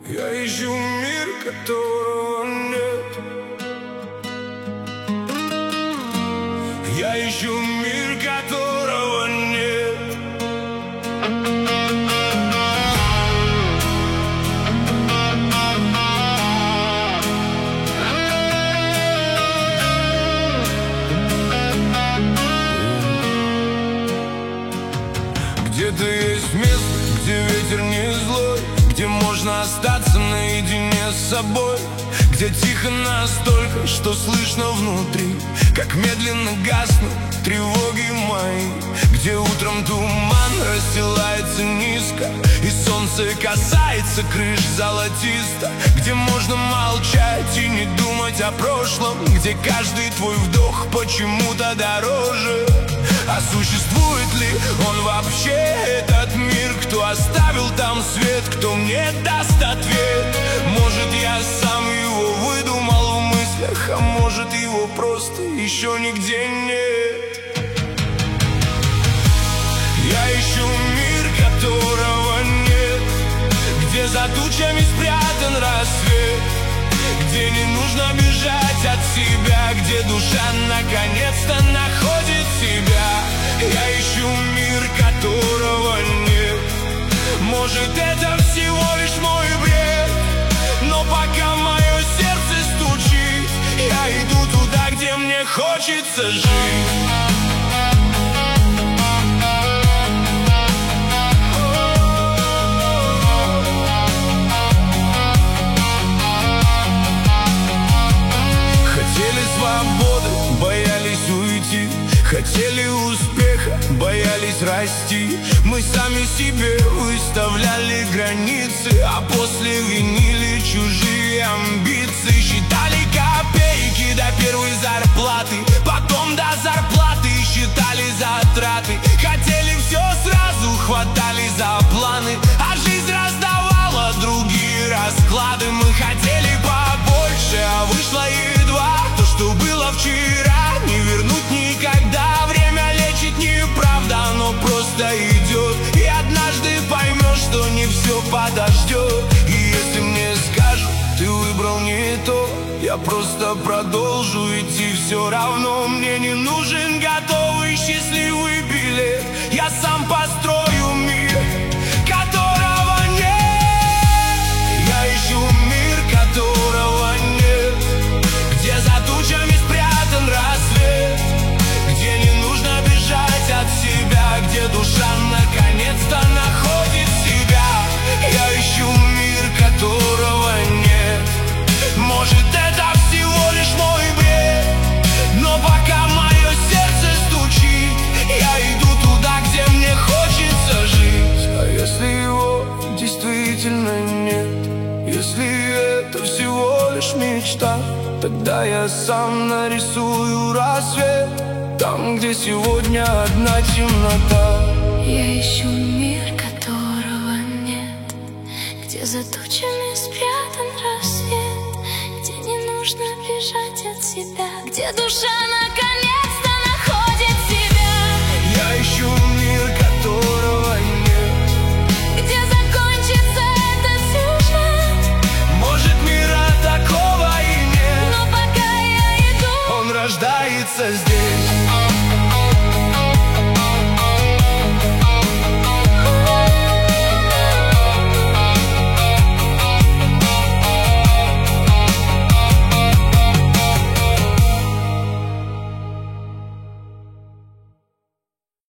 Я ищу мир, которого нет. Я ищу мир, которого нет. Где-то есть место, где ветер не злой, где можно остаться наедине с собой, где тихо настолько, что слышно внутри, как медленно гаснут тревоги мои, где утром туман расстилается низко, и солнце касается крыш золотисто, где можно молчать и не думать о прошлом, где каждый твой вдох почему-то дороже. А существует ли он вообще, этот мир? Кто оставил там свет, кто мне даст ответ? Может, я сам его выдумал в мыслях, а может, его просто еще нигде нет. Я ищу мир, которого нет, где за тучами спрятан рассвет, где не нужно бежать от себя, где душа наконец-то находит себя. Я ищу мир, которого нет. Может, это всего лишь мой бред, но пока мое сердце стучит, я иду туда, где мне хочется жить. Боялись уйти, хотели успеха, боялись расти. Мы сами себе выставляли границы, а после винили чужие амбиции. Считали копейки до первой зарплаты, потом до зарплаты считали затраты. Хотели все сразу, хватали за планы, а жизнь раздавала другие расклады. Мы хотели побольше, а вышло едва. То, что было вчера, не вернуть никогда. Время лечит неправда, оно просто идет, и однажды поймешь, что не все подождет. И если мне скажут, ты выбрал не то, я просто продолжу идти. Все равно мне не нужен готовый счастливый билет. Я сам построю мир, которого нет. Я ищу мир, которого нет, где за тучами спрятан рассвет, где не нужно бежать от себя, где душа наконец-то находит себя. Я ищу мир, которого нет. Может, это всего лишь мой бред, но пока мое сердце стучит, я иду туда, где мне хочется жить. А если его действительно нет, если это всего лишь мечта, тогда я сам нарисую рассвет там, где сегодня одна темнота. Я ищу мир, которого нет, где за тучами спрятан рассвет, где не нужно бежать от себя, где душа наконец